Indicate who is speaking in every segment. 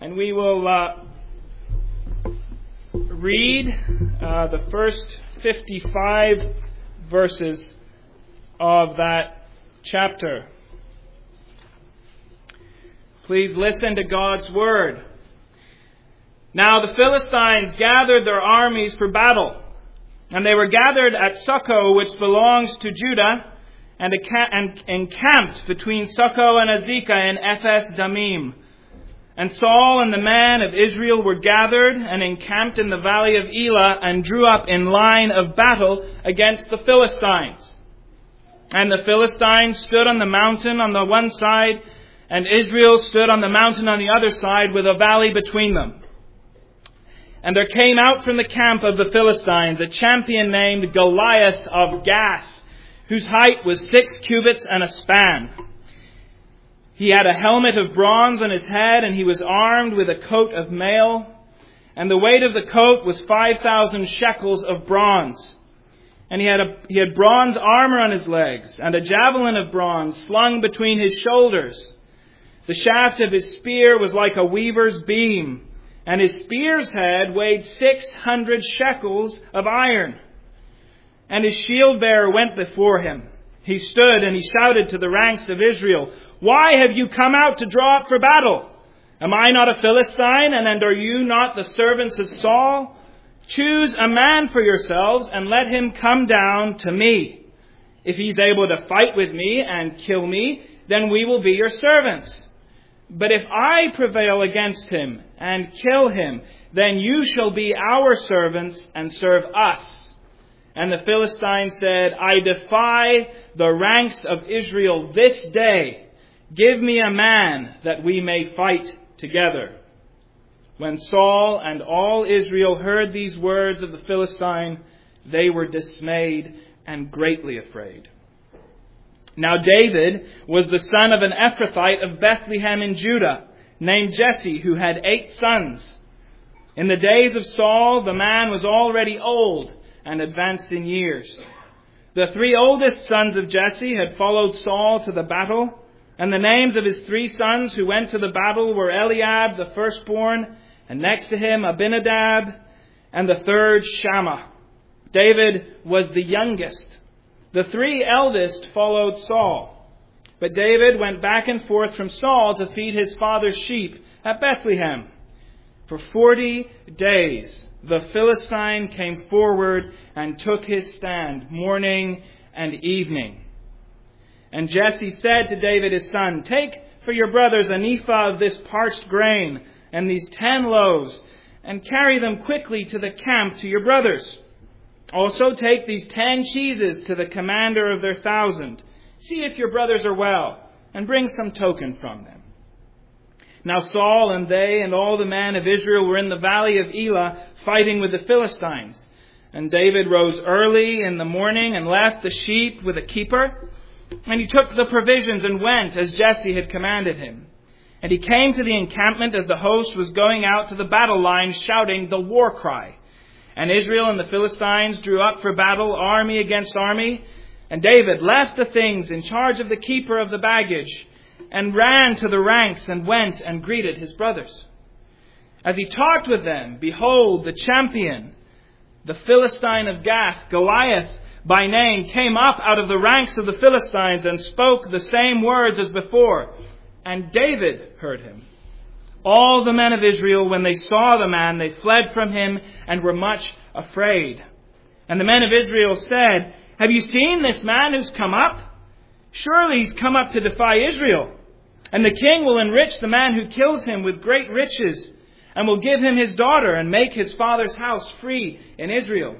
Speaker 1: And we will read the first 55 verses of that chapter. Please listen to God's word. Now the Philistines gathered their armies for battle, and they were gathered at Socoh, which belongs to Judah, and encamped between Socoh and Azekah in Ephes Damim. And Saul and the men of Israel were gathered and encamped in the valley of Elah, and drew up in line of battle against the Philistines. And the Philistines stood on the mountain on the one side, and Israel stood on the mountain on the other side, with a valley between them. And there came out from the camp of the Philistines a champion named Goliath of Gath, whose height was 6 cubits and a span. He had a helmet of bronze on his head, and he was armed with a coat of mail, and the weight of the coat was 5,000 shekels of bronze. And he had bronze armor on his legs, and a javelin of bronze slung between his shoulders. The shaft of his spear was like a weaver's beam, and his spear's head weighed 600 shekels of iron. And his shield bearer went before him. He stood and he shouted to the ranks of Israel, "Why have you come out to draw up for battle? Am I not a Philistine, and are you not the servants of Saul? Choose a man for yourselves, and let him come down to me. If he's able to fight with me and kill me, then we will be your servants. But if I prevail against him and kill him, then you shall be our servants and serve us." And the Philistine said, "I defy the ranks of Israel this day. Give me a man that we may fight together." When Saul and all Israel heard these words of the Philistine, they were dismayed and greatly afraid. Now David was the son of an Ephrathite of Bethlehem in Judah, named Jesse, who had 8 sons. In the days of Saul, the man was already old and advanced in years. The 3 oldest sons of Jesse had followed Saul to the battle, and the names of his 3 sons who went to the battle were Eliab, the firstborn, and next to him Abinadab, and the third Shammah. David was the youngest. The 3 eldest followed Saul. But David went back and forth from Saul to feed his father's sheep at Bethlehem. For 40 days the Philistine came forward and took his stand morning and evening. And Jesse said to David his son, "Take for your brothers an ephah of this parched grain and these 10 loaves, and carry them quickly to the camp to your brothers. Also take these 10 cheeses to the commander of their 1,000. See if your brothers are well, and bring some token from them." Now Saul and they and all the men of Israel were in the valley of Elah fighting with the Philistines. And David rose early in the morning and left the sheep with a keeper. And he took the provisions and went as Jesse had commanded him. And he came to the encampment as the host was going out to the battle line, shouting the war cry. And Israel and the Philistines drew up for battle, army against army. And David left the things in charge of the keeper of the baggage, and ran to the ranks and went and greeted his brothers. As he talked with them, behold, the champion, the Philistine of Gath, Goliath by name, came up out of the ranks of the Philistines and spoke the same words as before. And David heard him. All the men of Israel, when they saw the man, they fled from him and were much afraid. And the men of Israel said, "Have you seen this man who's come up? Surely he's come up to defy Israel. And the king will enrich the man who kills him with great riches, and will give him his daughter and make his father's house free in Israel."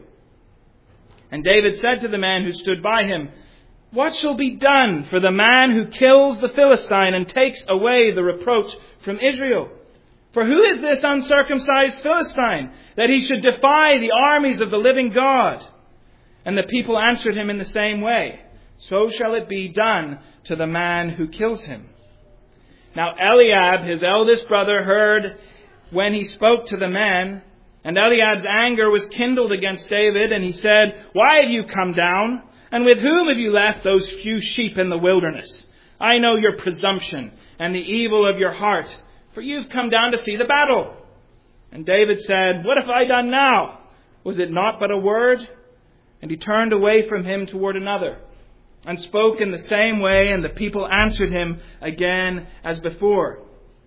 Speaker 1: And David said to the man who stood by him, "What shall be done for the man who kills the Philistine and takes away the reproach from Israel? For who is this uncircumcised Philistine, that he should defy the armies of the living God?" And the people answered him in the same way, "So shall it be done to the man who kills him." Now Eliab, his eldest brother, heard when he spoke to the men, and Eliab's anger was kindled against David, and he said, "Why have you come down? And with whom have you left those few sheep in the wilderness? I know your presumption and the evil of your heart, for you've come down to see the battle." And David said, "What have I done now? Was it not but a word?" And he turned away from him toward another, and spoke in the same way, and the people answered him again as before.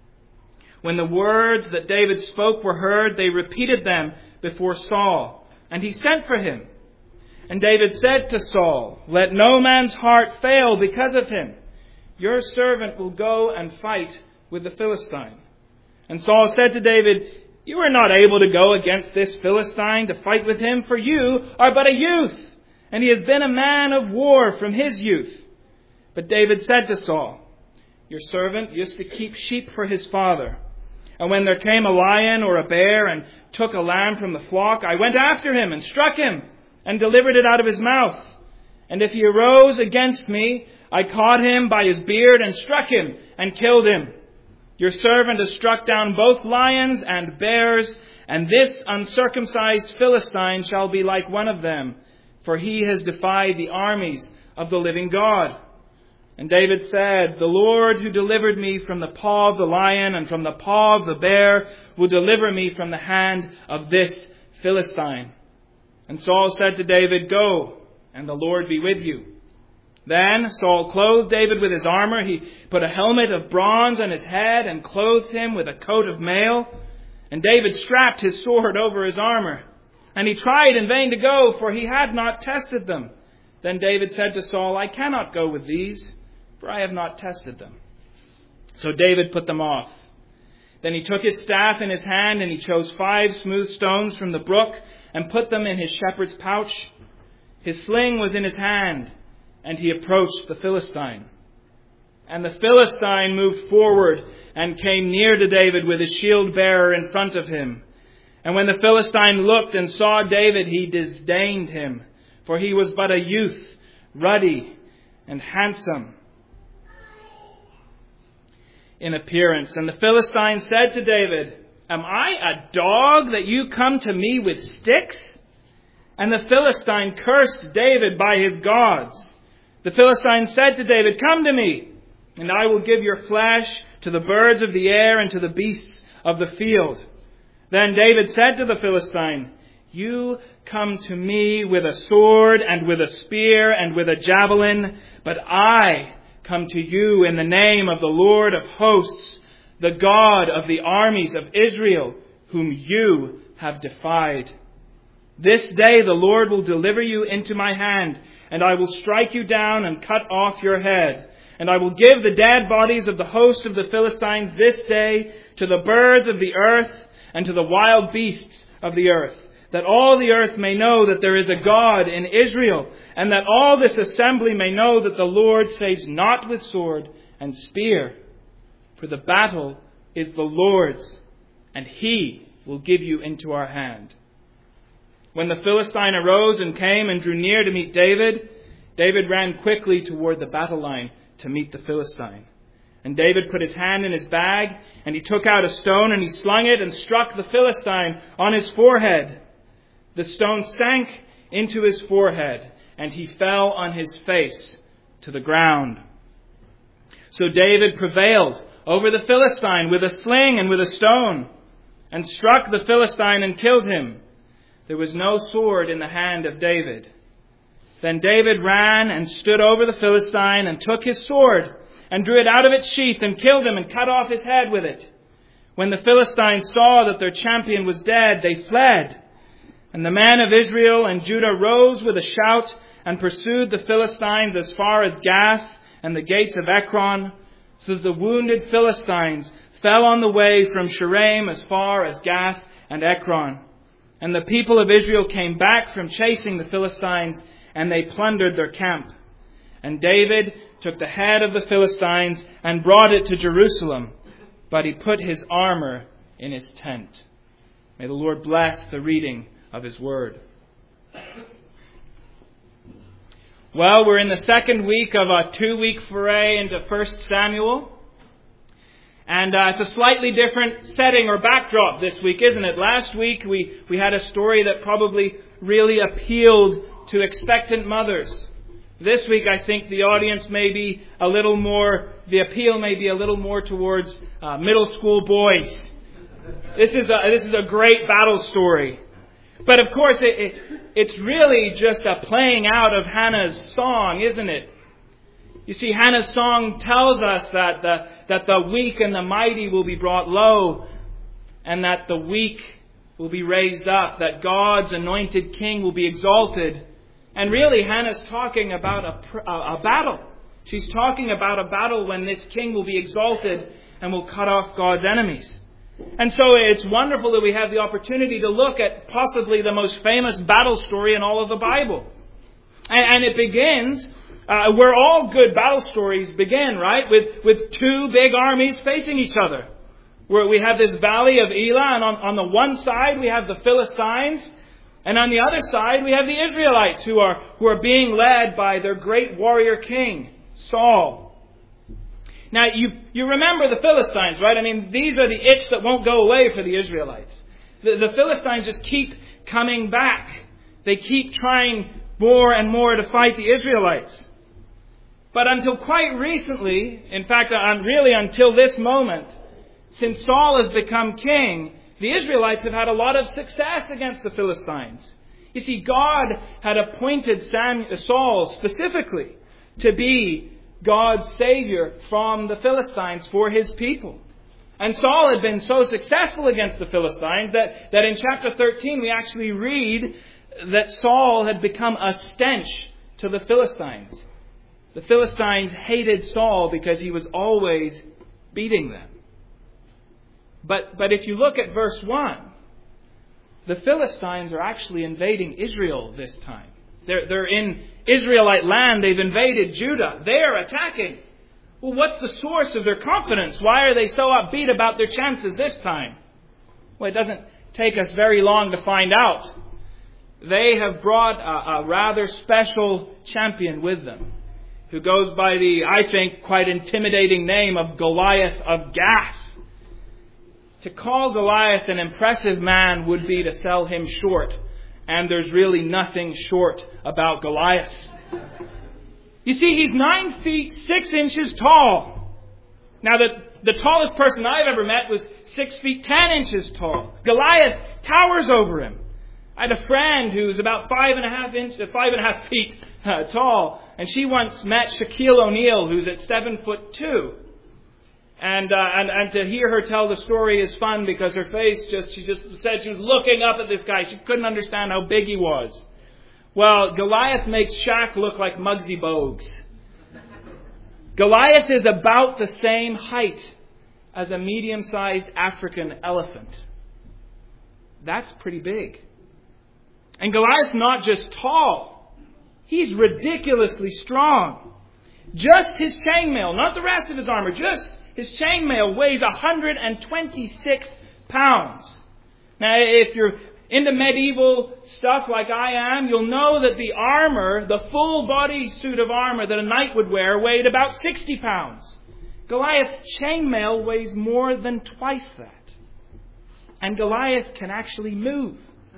Speaker 1: When the words that David spoke were heard, they repeated them before Saul, and he sent for him. And David said to Saul, "Let no man's heart fail because of him. Your servant will go and fight with the Philistine." And Saul said to David, "You are not able to go against this Philistine to fight with him, for you are but a youth, and he has been a man of war from his youth." But David said to Saul, "Your servant used to keep sheep for his father. And when there came a lion or a bear and took a lamb from the flock, I went after him and struck him and delivered it out of his mouth. And if he arose against me, I caught him by his beard and struck him and killed him. Your servant has struck down both lions and bears, and this uncircumcised Philistine shall be like one of them, for he has defied the armies of the living God." And David said, "The Lord who delivered me from the paw of the lion and from the paw of the bear will deliver me from the hand of this Philistine." And Saul said to David, "Go, and the Lord be with you." Then Saul clothed David with his armor. He put a helmet of bronze on his head and clothed him with a coat of mail. And David strapped his sword over his armor. And he tried in vain to go, for he had not tested them. Then David said to Saul, "I cannot go with these, for I have not tested them." So David put them off. Then he took his staff in his hand, and he chose 5 smooth stones from the brook and put them in his shepherd's pouch. His sling was in his hand, and he approached the Philistine. And the Philistine moved forward and came near to David with his shield bearer in front of him. And when the Philistine looked and saw David, he disdained him, for he was but a youth, ruddy and handsome in appearance. And the Philistine said to David, "Am I a dog that you come to me with sticks?" And the Philistine cursed David by his gods. The Philistine said to David, "Come to me, and I will give your flesh to the birds of the air and to the beasts of the field." Then David said to the Philistine, "You come to me with a sword and with a spear and with a javelin, but I come to you in the name of the Lord of hosts, the God of the armies of Israel, whom you have defied. This day the Lord will deliver you into my hand, and I will strike you down and cut off your head. And I will give the dead bodies of the host of the Philistines this day to the birds of the earth and to the wild beasts of the earth, that all the earth may know that there is a God in Israel, and that all this assembly may know that the Lord saves not with sword and spear. For the battle is the Lord's, and he will give you into our hand." When the Philistine arose and came and drew near to meet David, David ran quickly toward the battle line to meet the Philistine. And David put his hand in his bag, and he took out a stone, and he slung it and struck the Philistine on his forehead. The stone sank into his forehead, and he fell on his face to the ground. So David prevailed over the Philistine with a sling and with a stone, and struck the Philistine and killed him. There was no sword in the hand of David. Then David ran and stood over the Philistine and took his sword and drew it out of its sheath and killed him and cut off his head with it. When the Philistines saw that their champion was dead, they fled. And the men of Israel and Judah rose with a shout and pursued the Philistines as far as Gath and the gates of Ekron. So the wounded Philistines fell on the way from Shaaraim as far as Gath and Ekron. And the people of Israel came back from chasing the Philistines, and they plundered their camp. And David took the head of the Philistines and brought it to Jerusalem, but he put his armor in his tent. May the Lord bless the reading of his word. Well, we're in the second week of a 2-week foray into 1 Samuel. And it's a slightly different setting or backdrop this week, isn't it? Last week we had a story that probably really appealed to expectant mothers. This week, I think the audience may be a little more, the appeal may be a little more towards middle school boys. This is a great battle story. But of course, it's really just a playing out of Hannah's song, isn't it? You see, Hannah's song tells us that the weak and the mighty will be brought low, and that the weak will be raised up, that God's anointed king will be exalted. And really, Hannah's talking about a battle. She's talking about a battle when this king will be exalted and will cut off God's enemies. And so it's wonderful that we have the opportunity to look at possibly the most famous battle story in all of the Bible. And it begins where all good battle stories begin, right? With two big armies facing each other. Where we have this valley of Elah, and on the one side we have the Philistines, and on the other side we have the Israelites who are being led by their great warrior king, Saul. Now, you remember the Philistines, right? I mean, these are the itch that won't go away for the Israelites. The Philistines just keep coming back. They keep trying more and more to fight the Israelites. But until quite recently, in fact, really until this moment, since Saul has become king, the Israelites have had a lot of success against the Philistines. You see, God had appointed Saul specifically to be God's Savior from the Philistines for His people. And Saul had been so successful against the Philistines that in chapter 13 we actually read that Saul had become a stench to the Philistines. The Philistines hated Saul because he was always beating them. But if you look at verse 1, the Philistines are actually invading Israel this time. They're in Israelite land. They've invaded Judah. They're attacking. Well, what's the source of their confidence? Why are they so upbeat about their chances this time? Well, it doesn't take us very long to find out. They have brought a rather special champion with them, who goes by the, I think, quite intimidating name of Goliath of Gath. To call Goliath an impressive man would be to sell him short. And there's really nothing short about Goliath. You see, he's 9 feet 6 inches tall. Now, the tallest person I've ever met was 6 feet 10 inches tall. Goliath towers over him. I had a friend who was about 5.5 feet tall, and she once met Shaquille O'Neal, who's at 7'2". And to hear her tell the story is fun because her face she just said she was looking up at this guy. She couldn't understand how big he was. Well, Goliath makes Shaq look like Muggsy Bogues. Goliath is about the same height as a medium-sized African elephant. That's pretty big. And Goliath's not just tall. He's ridiculously strong. Just his chainmail, not the rest of his armor, just his chainmail weighs 126 pounds. Now, if you're into medieval stuff like I am, you'll know that the armor, the full body suit of armor that a knight would wear, weighed about 60 pounds. Goliath's chainmail weighs more than twice that. And Goliath can actually move.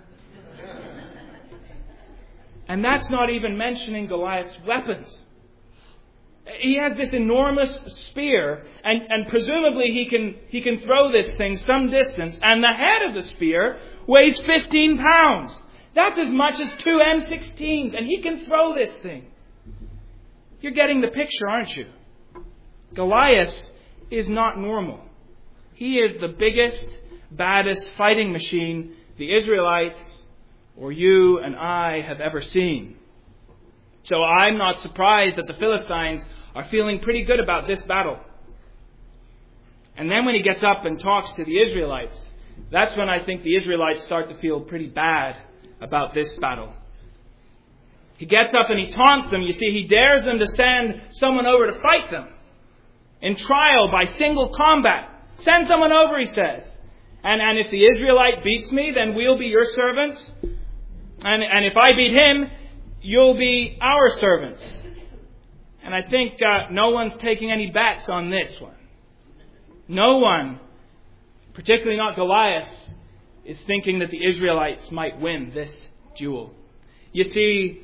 Speaker 1: And that's not even mentioning Goliath's weapons. He has this enormous spear, and presumably he can throw this thing some distance, and the head of the spear weighs 15 pounds. That's as much as 2 M16s, and he can throw this thing. You're getting the picture, aren't you? Goliath is not normal. He is the biggest, baddest fighting machine the Israelites or you and I have ever seen. So I'm not surprised that the Philistines are feeling pretty good about this battle. And then when he gets up and talks to the Israelites, that's when I think the Israelites start to feel pretty bad about this battle. He gets up and he taunts them. You see, he dares them to send someone over to fight them in trial by single combat. Send someone over, he says. And if the Israelite beats me, then we'll be your servants. And if I beat him, you'll be our servants. And I think no one's taking any bets on this one. No one, particularly not Goliath, is thinking that the Israelites might win this duel. You see,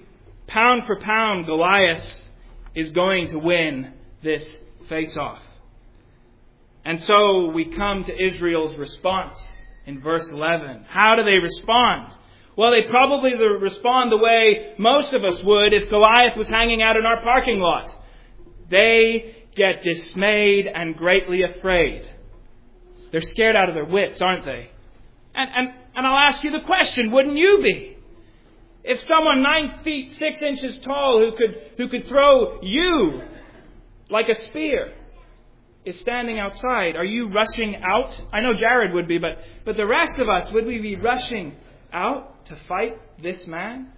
Speaker 1: Pound for pound, Goliath is going to win this face-off. And so we come to Israel's response in verse 11. How do they respond? Well, they probably respond the way most of us would if Goliath was hanging out in our parking lot. They get dismayed and greatly afraid. They're scared out of their wits, aren't they? And I'll ask you the question, wouldn't you be? If someone 9 feet 6 inches tall who could throw you like a spear is standing outside, are you rushing out? I know Jared would be, but the rest of us, would we be rushing out to fight this man?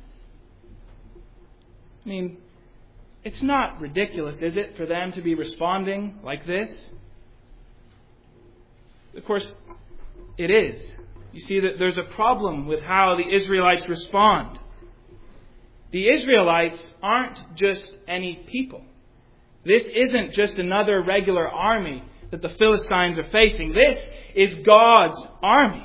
Speaker 1: I mean, it's not ridiculous, is it, for them to be responding like this? Of course, it is. You see that there's a problem with how the Israelites respond. The Israelites aren't just any people. This isn't just another regular army that the Philistines are facing. This is God's army.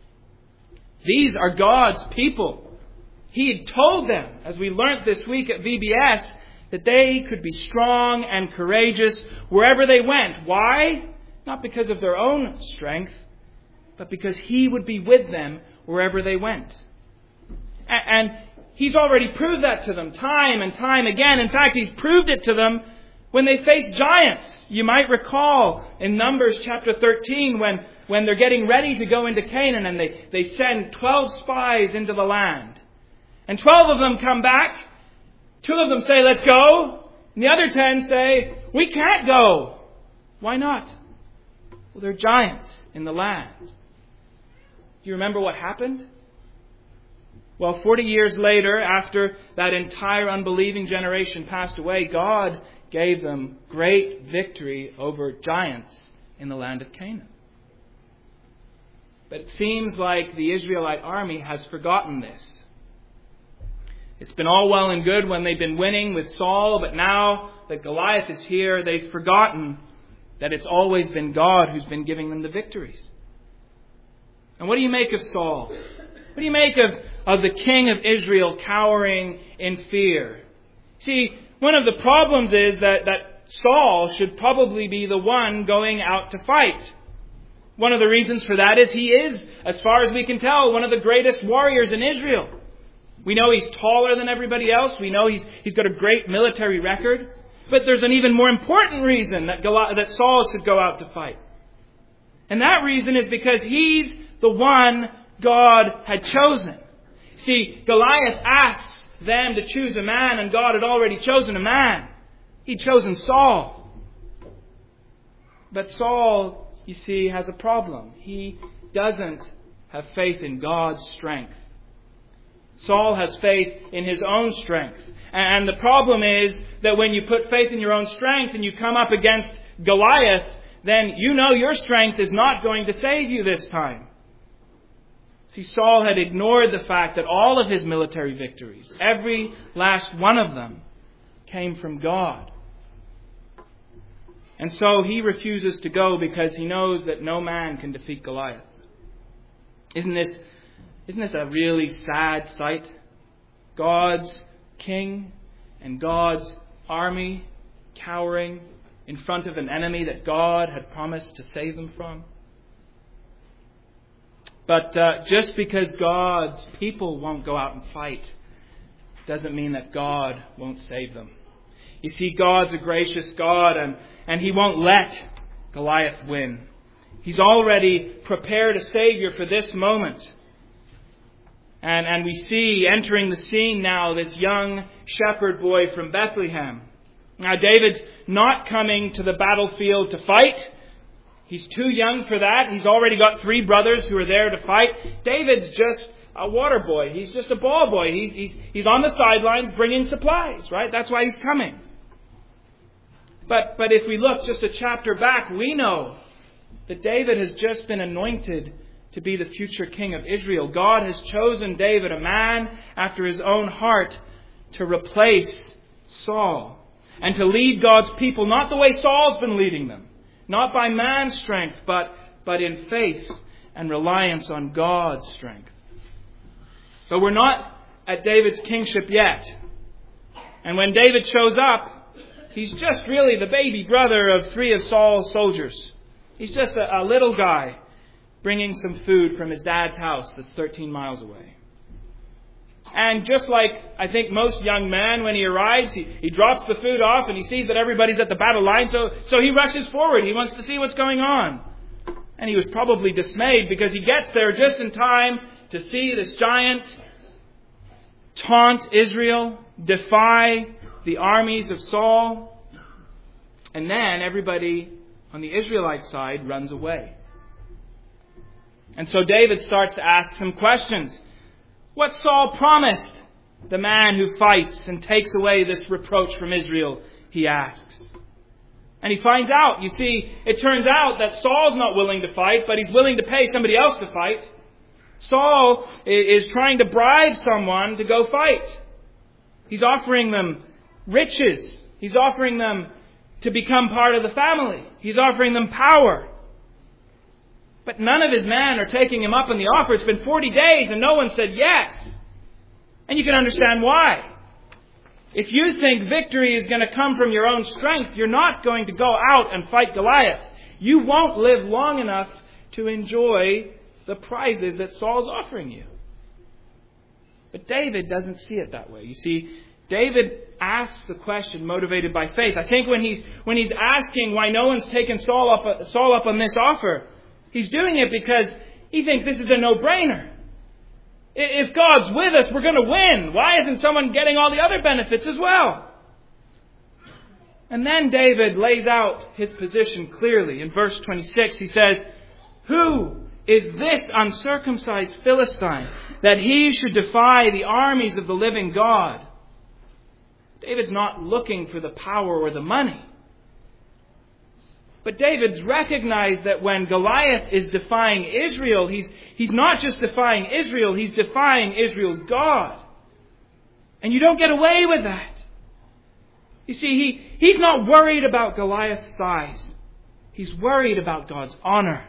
Speaker 1: These are God's people. He had told them, as we learnt this week at VBS, that they could be strong and courageous wherever they went. Why? Not because of their own strength, but because He would be with them wherever they went. And He's already proved that to them time and time again. In fact, He's proved it to them when they faced giants. You might recall in Numbers chapter 13 when they're getting ready to go into Canaan and they send 12 spies into the land. And 12 of them come back. 2 of them say, let's go. And the other 10 say, we can't go. Why not? Well, they're giants in the land. Do you remember what happened? Well, 40 years later, after that entire unbelieving generation passed away, God gave them great victory over giants in the land of Canaan. But it seems like the Israelite army has forgotten this. It's been all well and good when they've been winning with Saul, but now that Goliath is here, they've forgotten that it's always been God who's been giving them the victories. And what do you make of Saul? What do you make of the king of Israel cowering in fear? See, one of the problems is that Saul should probably be the one going out to fight. One of the reasons for that is he is, as far as we can tell, one of the greatest warriors in Israel. We know he's taller than everybody else. We know he's got a great military record. But there's an even more important reason that Saul should go out to fight. And that reason is because he's the one God had chosen. See, Goliath asks them to choose a man, and God had already chosen a man. He'd chosen Saul. But Saul, you see, has a problem. He doesn't have faith in God's strength. Saul has faith in his own strength. And the problem is that when you put faith in your own strength and you come up against Goliath, then you know your strength is not going to save you this time. See, Saul had ignored the fact that all of his military victories, every last one of them, came from God. And so he refuses to go because he knows that no man can defeat Goliath. Isn't this a really sad sight? God's king and God's army cowering in front of an enemy that God had promised to save them from. But just because God's people won't go out and fight doesn't mean that God won't save them. You see, God's a gracious God, and He won't let Goliath win. He's already prepared a Savior for this moment. And we see entering the scene now this young shepherd boy from Bethlehem. Now, David's not coming to the battlefield to fight. He's too young for that. He's already got 3 brothers who are there to fight. David's just a water boy. He's just a ball boy. He's on the sidelines bringing supplies, right? That's why he's coming. But if we look just a chapter back, we know that David has just been anointed to be the future king of Israel. God has chosen David, a man after His own heart, to replace Saul and to lead God's people, not the way Saul's been leading them. Not by man's strength, but in faith and reliance on God's strength. But we're not at David's kingship yet. And when David shows up, he's just really the baby brother of 3 of Saul's soldiers. He's just a little guy bringing some food from his dad's house that's 13 miles away. And just like I think most young men, when he arrives, he drops the food off and he sees that everybody's at the battle line. So he rushes forward. He wants to see what's going on. And he was probably dismayed because he gets there just in time to see this giant taunt Israel, defy the armies of Saul. And then everybody on the Israelite side runs away. And so David starts to ask some questions. What Saul promised the man who fights and takes away this reproach from Israel, he asks. And he finds out, you see, it turns out that Saul's not willing to fight, but he's willing to pay somebody else to fight. Saul is trying to bribe someone to go fight. He's offering them riches. He's offering them to become part of the family. He's offering them power. But none of his men are taking him up on the offer. It's been 40 days and no one said yes. And you can understand why. If you think victory is going to come from your own strength, you're not going to go out and fight Goliath. You won't live long enough to enjoy the prizes that Saul's offering you. But David doesn't see it that way. You see, David asks the question motivated by faith. I think when he's asking why no one's taken Saul up on this offer, he's doing it because he thinks this is a no-brainer. If God's with us, we're going to win. Why isn't someone getting all the other benefits as well? And then David lays out his position clearly. In verse 26, he says, "Who is this uncircumcised Philistine that he should defy the armies of the living God?" David's not looking for the power or the money. But David's recognized that when Goliath is defying Israel, he's not just defying Israel, he's defying Israel's God. And you don't get away with that. You see, he's not worried about Goliath's size. He's worried about God's honor.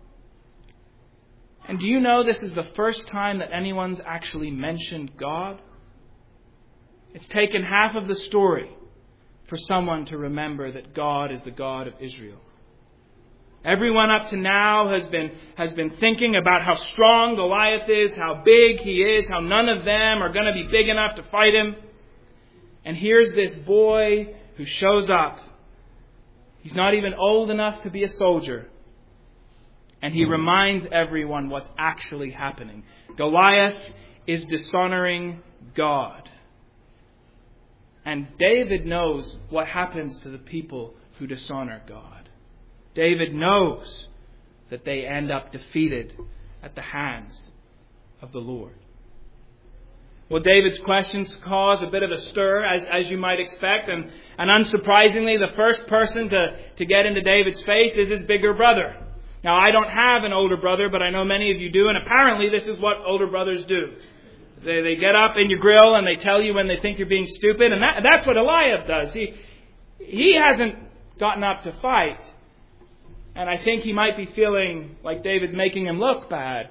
Speaker 1: And do you know this is the first time that anyone's actually mentioned God? It's taken half of the story for someone to remember that God is the God of Israel. Everyone up to now has been thinking about how strong Goliath is, how big he is, how none of them are going to be big enough to fight him. And here's this boy who shows up. He's not even old enough to be a soldier. And he reminds everyone what's actually happening. Goliath is dishonoring God. And David knows what happens to the people who dishonor God. David knows that they end up defeated at the hands of the Lord. Well, David's questions cause a bit of a stir, as you might expect. And unsurprisingly, the first person to get into David's face is his bigger brother. Now, I don't have an older brother, but I know many of you do. And apparently this is what older brothers do. They get up in your grill and they tell you when they think you're being stupid. And that's what Eliab does. He hasn't gotten up to fight. And I think he might be feeling like David's making him look bad.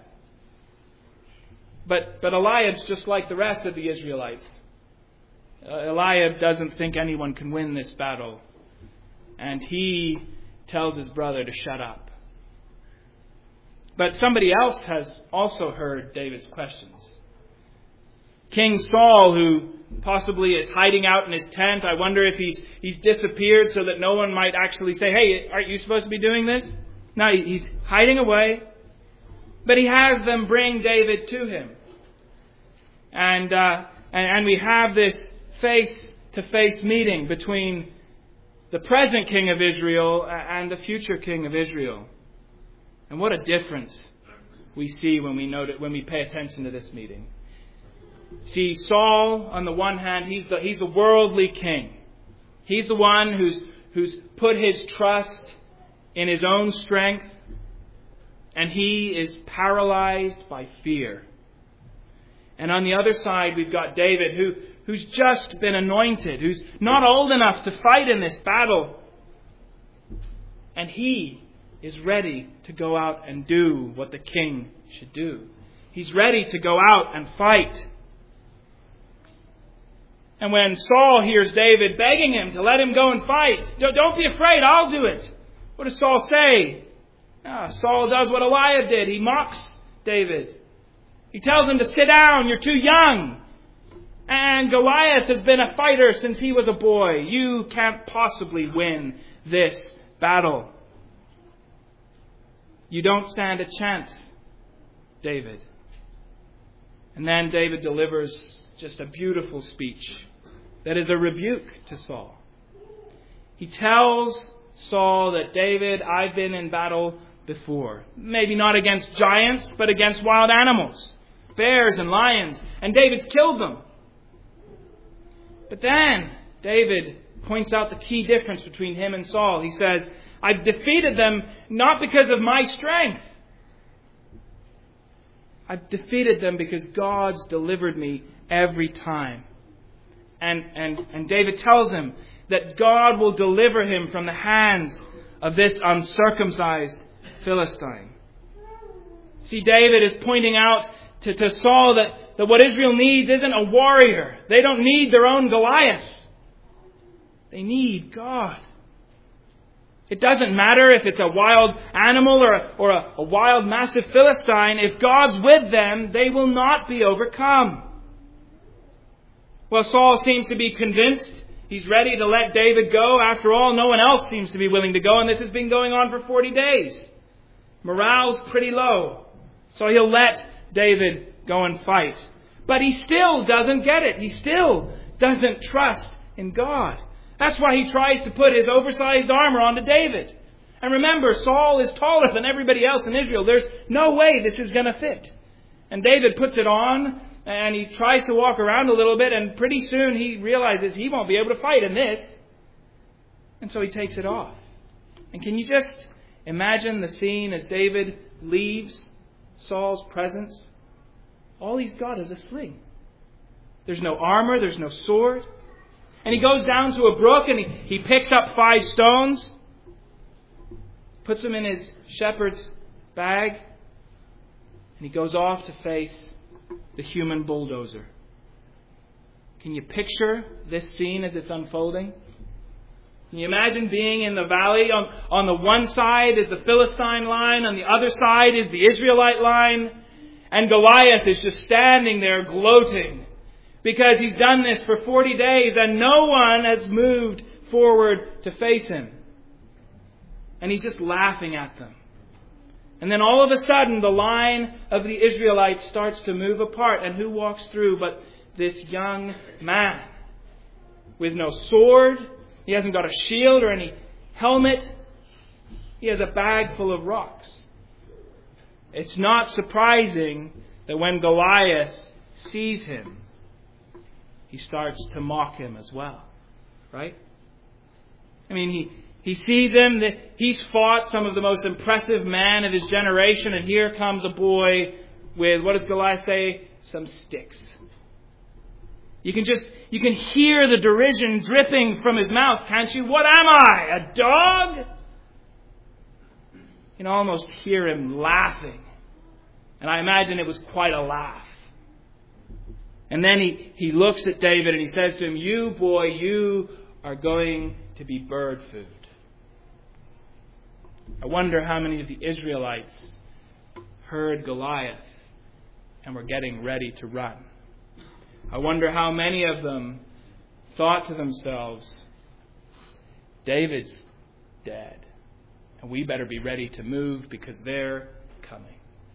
Speaker 1: But Eliab's just like the rest of the Israelites. Eliab doesn't think anyone can win this battle. And he tells his brother to shut up. But somebody else has also heard David's questions. King Saul, who possibly is hiding out in his tent. I wonder if he's disappeared so that no one might actually say, "Hey, aren't you supposed to be doing this?" No, he's hiding away. But he has them bring David to him. And we have this face-to-face meeting between the present king of Israel and the future king of Israel. And what a difference we see when we pay attention to this meeting. See, Saul, on the one hand, he's the worldly king. He's the one who's put his trust in his own strength, and he is paralyzed by fear. And on the other side, we've got David, who's just been anointed, who's not old enough to fight in this battle. And he is ready to go out and do what the king should do. He's ready to go out and fight. And when Saul hears David begging him to let him go and fight, don't be afraid, I'll do it. What does Saul say? Saul does what Eliab did. He mocks David. He tells him to sit down, you're too young. And Goliath has been a fighter since he was a boy. You can't possibly win this battle. You don't stand a chance, David. And then David delivers just a beautiful speech that is a rebuke to Saul. He tells Saul that, David, I've been in battle before. Maybe not against giants, but against wild animals, bears and lions. And David's killed them. But then David points out the key difference between him and Saul. He says, I've defeated them not because of my strength. I've defeated them because God's delivered me every time. And David tells him that God will deliver him from the hands of this uncircumcised Philistine. See, David is pointing out to Saul that what Israel needs isn't a warrior. They don't need their own Goliath. They need God. It doesn't matter if it's a wild animal or a wild massive Philistine. If God's with them, they will not be overcome. Well, Saul seems to be convinced. He's ready to let David go. After all, no one else seems to be willing to go, and this has been going on for 40 days. Morale's pretty low. So he'll let David go and fight. But he still doesn't get it. He still doesn't trust in God. That's why he tries to put his oversized armor onto David. And remember, Saul is taller than everybody else in Israel. There's no way this is going to fit. And David puts it on, and he tries to walk around a little bit, and pretty soon he realizes he won't be able to fight in this. And so he takes it off. And can you just imagine the scene as David leaves Saul's presence? All he's got is a sling. There's no armor, there's no sword. And he goes down to a brook and he picks up 5 stones, puts them in his shepherd's bag, and he goes off to face the human bulldozer. Can you picture this scene as it's unfolding? Can you imagine being in the valley? On the one side is the Philistine line, on the other side is the Israelite line. And Goliath is just standing there gloating because he's done this for 40 days and no one has moved forward to face him. And he's just laughing at them. And then all of a sudden the line of the Israelites starts to move apart. And who walks through but this young man with no sword? He hasn't got a shield or any helmet. He has a bag full of rocks. It's not surprising that when Goliath sees him, he starts to mock him as well. Right? I mean, he sees him, that he's fought some of the most impressive men of his generation, and here comes a boy with, what does Goliath say? Some sticks. You can hear the derision dripping from his mouth, can't you? What am I? A dog? You can almost hear him laughing. And I imagine it was quite a laugh. And then he looks at David and he says to him, you boy, you are going to be bird food. I wonder how many of the Israelites heard Goliath and were getting ready to run. I wonder how many of them thought to themselves, David's dead, and we better be ready to move because they're coming.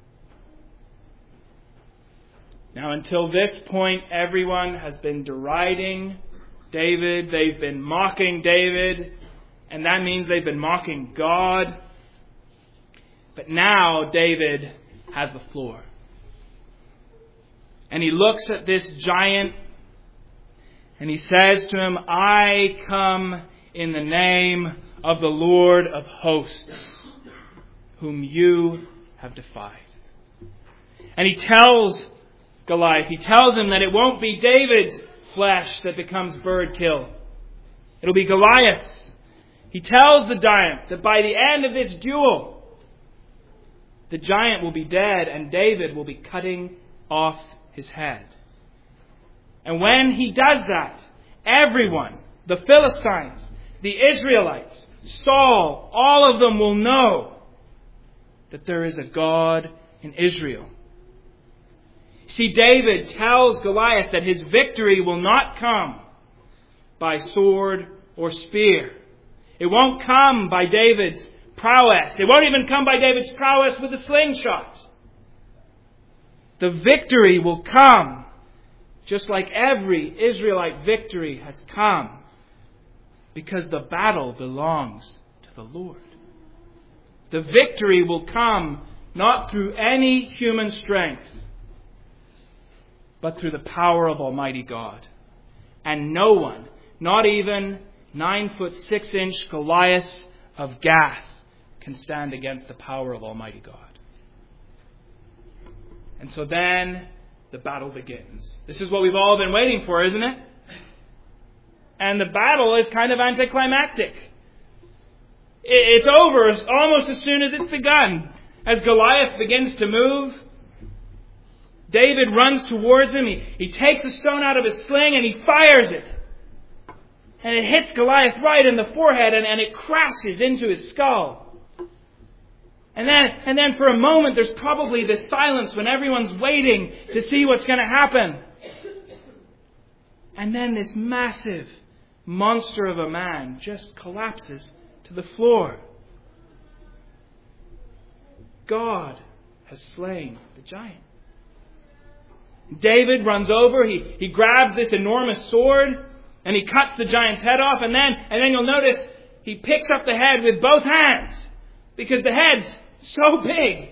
Speaker 1: Now, until this point, everyone has been deriding David. They've been mocking David, and that means they've been mocking God. But now David has the floor. And he looks at this giant and he says to him, I come in the name of the Lord of hosts, whom you have defied. And he tells Goliath, he tells him that it won't be David's flesh that becomes bird kill. It'll be Goliath's. He tells the giant that by the end of this duel, the giant will be dead and David will be cutting off his head. And when he does that, everyone, the Philistines, the Israelites, Saul, all of them will know that there is a God in Israel. See, David tells Goliath that his victory will not come by sword or spear. It won't come by David's prowess. It won't even come by David's prowess with the slingshot. The victory will come just like every Israelite victory has come, because the battle belongs to the Lord. The victory will come not through any human strength, but through the power of Almighty God. And no one, not even 9'6" Goliath of Gath, can stand against the power of Almighty God. And so then the battle begins. This is what we've all been waiting for, isn't it? And the battle is kind of anticlimactic. It's over almost as soon as it's begun. As Goliath begins to move, David runs towards him. He takes a stone out of his sling and he fires it. And it hits Goliath right in the forehead and it crashes into his skull. And then for a moment there's probably this silence when everyone's waiting to see what's going to happen. And then this massive monster of a man just collapses to the floor. God has slain the giant. David runs over, he grabs this enormous sword, and he cuts the giant's head off, and then you'll notice he picks up the head with both hands, because the head's so big.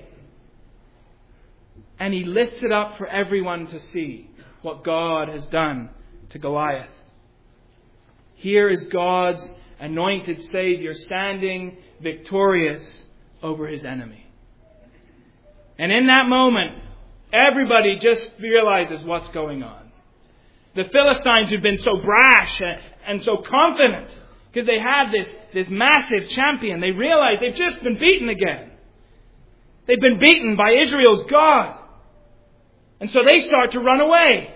Speaker 1: And he lifts it up for everyone to see what God has done to Goliath. Here is God's anointed Savior standing victorious over his enemy. And in that moment, everybody just realizes what's going on. The Philistines who'd been so brash and so confident because they had this massive champion, they realize they've just been beaten again. They've been beaten by Israel's God. And so they start to run away.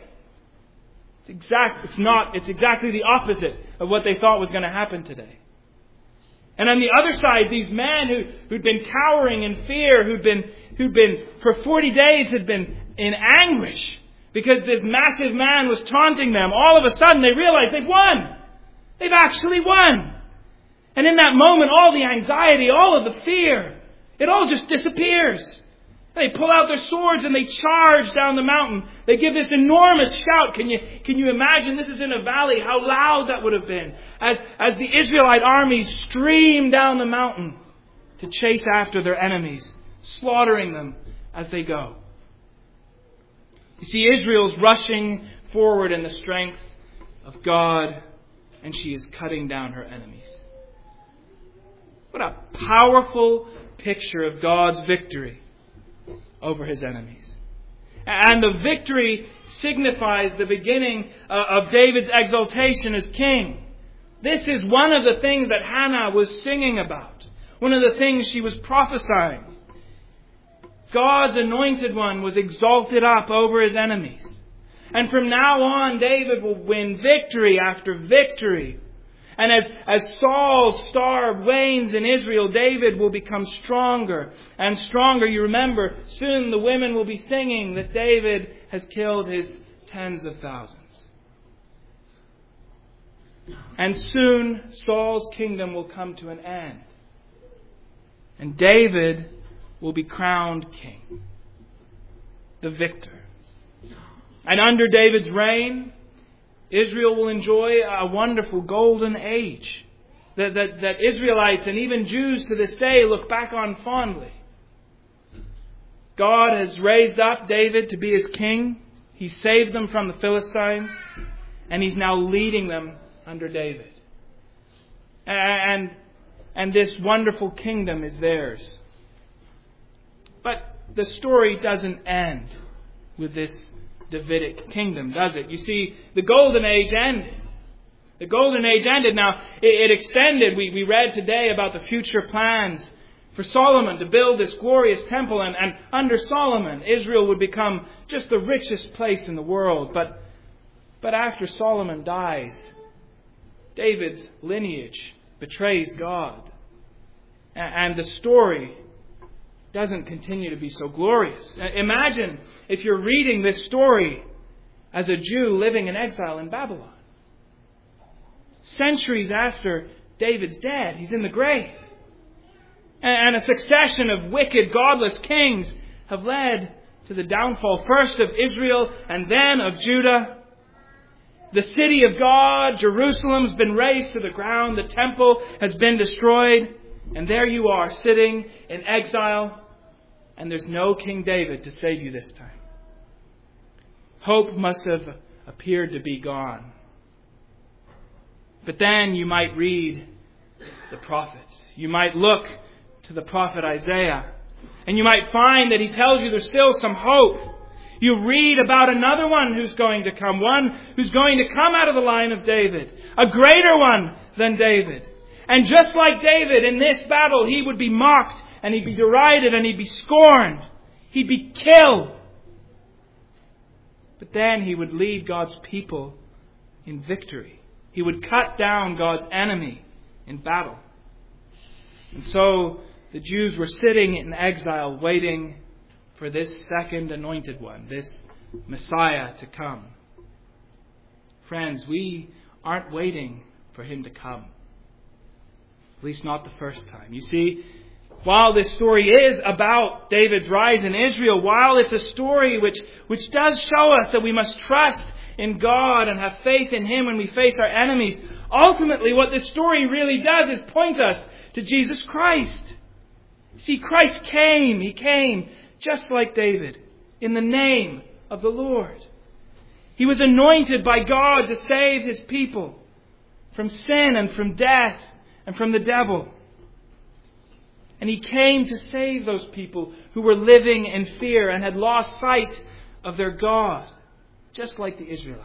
Speaker 1: It's exactly the opposite of what they thought was going to happen today. And on the other side, these men who'd been cowering in fear, who'd been for 40 days had been in anguish because this massive man was taunting them. All of a sudden they realize they've won. They've actually won. And in that moment, all the anxiety, all of the fear, it all just disappears. They pull out their swords and they charge down the mountain. They give this enormous shout. Can you imagine? This is in a valley. How loud that would have been as the Israelite armies stream down the mountain to chase after their enemies, slaughtering them as they go. You see, Israel's rushing forward in the strength of God, and she is cutting down her enemies. What a powerful picture of God's victory over his enemies. And the victory signifies the beginning of David's exaltation as king. This is one of the things that Hannah was singing about. One of the things she was prophesying. God's anointed one was exalted up over his enemies. And from now on, David will win victory after victory. And as Saul's star wanes in Israel, David will become stronger and stronger. You remember, soon the women will be singing that David has killed his tens of thousands. And soon Saul's kingdom will come to an end. And David will be crowned king, the victor. And under David's reign, Israel will enjoy a wonderful golden age that Israelites and even Jews to this day look back on fondly. God has raised up David to be his king. He saved them from the Philistines, and he's now leading them under David. And this wonderful kingdom is theirs. But the story doesn't end with this Davidic kingdom, does it? You see, the Golden Age ended. The Golden Age ended. Now, it extended. We read today about the future plans for Solomon to build this glorious temple. And under Solomon, Israel would become just the richest place in the world. But after Solomon dies, David's lineage betrays God. And the story doesn't continue to be so glorious. Imagine if you're reading this story as a Jew living in exile in Babylon. Centuries after David's dead, he's in the grave. And a succession of wicked, godless kings have led to the downfall first of Israel and then of Judah. The city of God, Jerusalem, has been razed to the ground. The temple has been destroyed. And there you are, sitting in exile. And there's no King David to save you this time. Hope must have appeared to be gone. But then you might read the prophets. You might look to the prophet Isaiah. And you might find that he tells you there's still some hope. You read about another one who's going to come. One who's going to come out of the line of David. A greater one than David. And just like David, in this battle, he would be mocked and he'd be derided and he'd be scorned. He'd be killed. But then he would lead God's people in victory. He would cut down God's enemy in battle. And so the Jews were sitting in exile waiting for this second anointed one, this Messiah to come. Friends, we aren't waiting for him to come. At least not the first time. You see, while this story is about David's rise in Israel, while it's a story which does show us that we must trust in God and have faith in him when we face our enemies, ultimately what this story really does is point us to Jesus Christ. See, Christ came. He came just like David in the name of the Lord. He was anointed by God to save his people from sin and from death and from the devil. And he came to save those people who were living in fear and had lost sight of their God, just like the Israelites.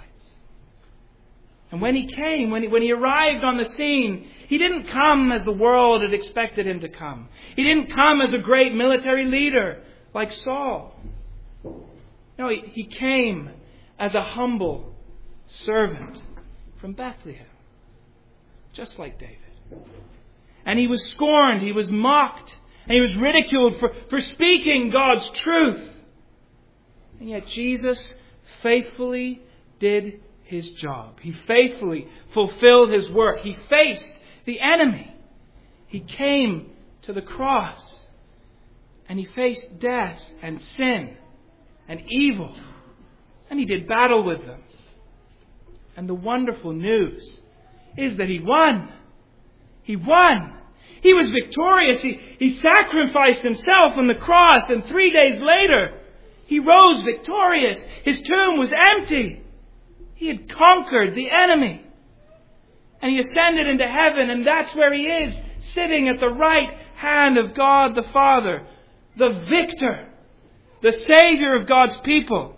Speaker 1: And when he came, when he arrived on the scene, he didn't come as the world had expected him to come. He didn't come as a great military leader like Saul. No, he came as a humble servant from Bethlehem, just like David. And he was scorned, he was mocked, and he was ridiculed for speaking God's truth. And yet Jesus faithfully did his job. He faithfully fulfilled his work. He faced the enemy. He came to the cross. And he faced death and sin and evil. And he did battle with them. And the wonderful news is that he won. He won. He was victorious. He sacrificed himself on the cross. And 3 days later, he rose victorious. His tomb was empty. He had conquered the enemy. And he ascended into heaven. And that's where he is, sitting at the right hand of God the Father. The victor. The Savior of God's people.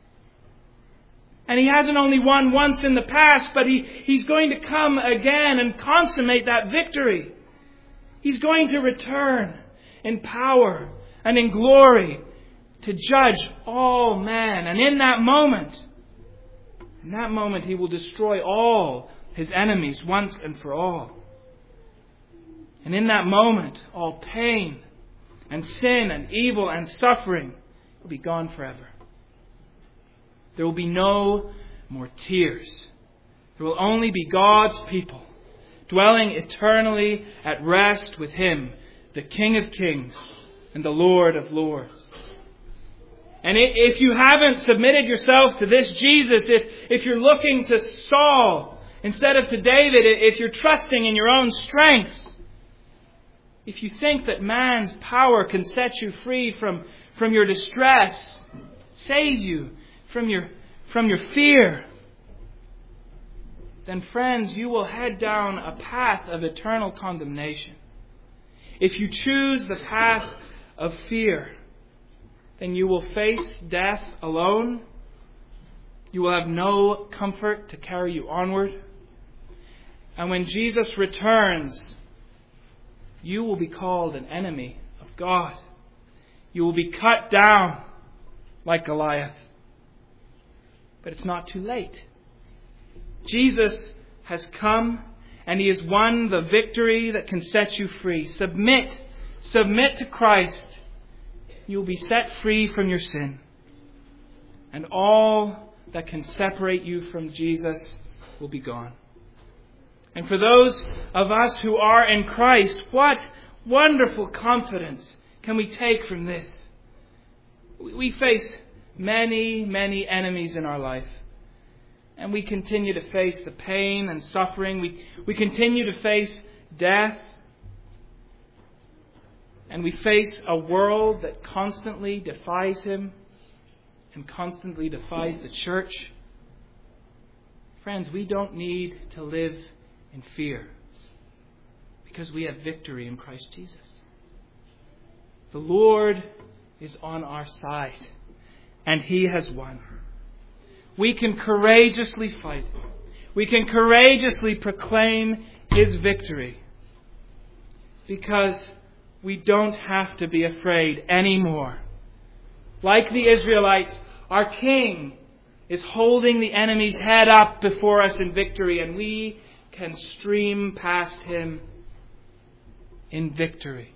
Speaker 1: And he hasn't only won once in the past, but he's going to come again and consummate that victory. He's going to return in power and in glory to judge all men. And in that moment, he will destroy all his enemies once and for all. And in that moment, all pain and sin and evil and suffering will be gone forever. There will be no more tears. There will only be God's people dwelling eternally at rest with him, the King of Kings and the Lord of Lords. And if you haven't submitted yourself to this Jesus, if you're looking to Saul instead of to David, if you're trusting in your own strength, if you think that man's power can set you free from your distress, save you from your fear, then friends, you will head down a path of eternal condemnation. If you choose the path of fear, then you will face death alone. You will have no comfort to carry you onward. And when Jesus returns, you will be called an enemy of God. You will be cut down like Goliath. But it's not too late. Jesus has come and He has won the victory that can set you free. Submit to Christ. You will be set free from your sin. And all that can separate you from Jesus will be gone. And for those of us who are in Christ, what wonderful confidence can we take from this? We face many, many enemies in our life. And we continue to face the pain and suffering. We continue to face death. And we face a world that constantly defies Him and constantly defies the church. Friends, we don't need to live in fear because we have victory in Christ Jesus. The Lord is on our side and He has won. We can courageously fight. We can courageously proclaim His victory because we don't have to be afraid anymore. Like the Israelites, our King is holding the enemy's head up before us in victory, and we can stream past Him in victory.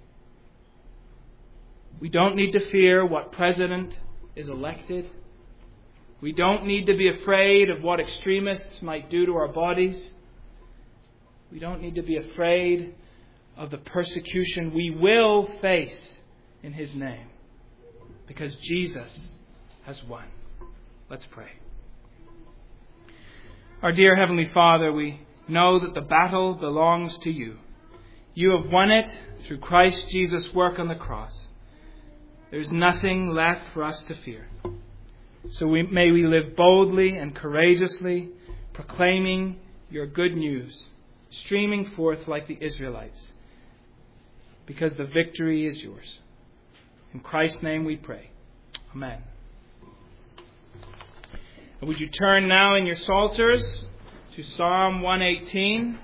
Speaker 1: We don't need to fear what president is elected. We don't need to be afraid of what extremists might do to our bodies. We don't need to be afraid of the persecution we will face in His name, because Jesus has won. Let's pray. Our dear Heavenly Father, we know that the battle belongs to You. You have won it through Christ Jesus' work on the cross. There's nothing left for us to fear. So may we live boldly and courageously, proclaiming Your good news, streaming forth like the Israelites, because the victory is Yours. In Christ's name we pray. Amen. And would you turn now in your Psalters to Psalm 118.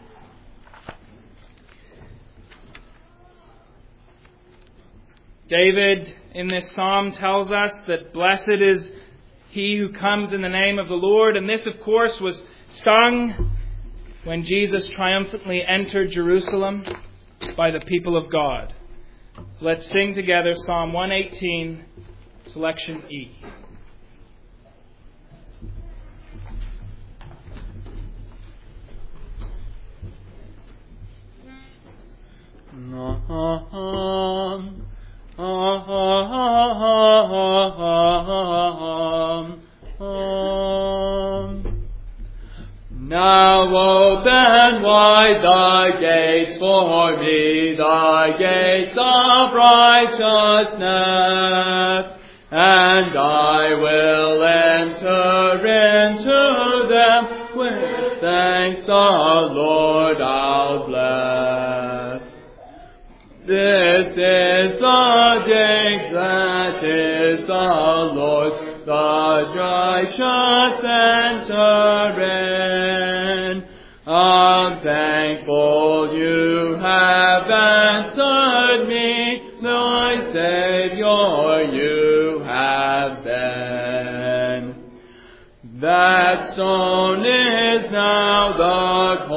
Speaker 1: David in this psalm tells us that blessed is he who comes in the name of the Lord. And this, of course, was sung when Jesus triumphantly entered Jerusalem by the people of God. So let's sing together Psalm 118, selection E.
Speaker 2: Now open wide thy gates for me, thy gates of righteousness, and I will enter into them. With thanks the Lord I'll bless. This is the day that is the Lord's, the righteous enter in. I'm thankful You have answered me, my Savior You have been. That stone is now the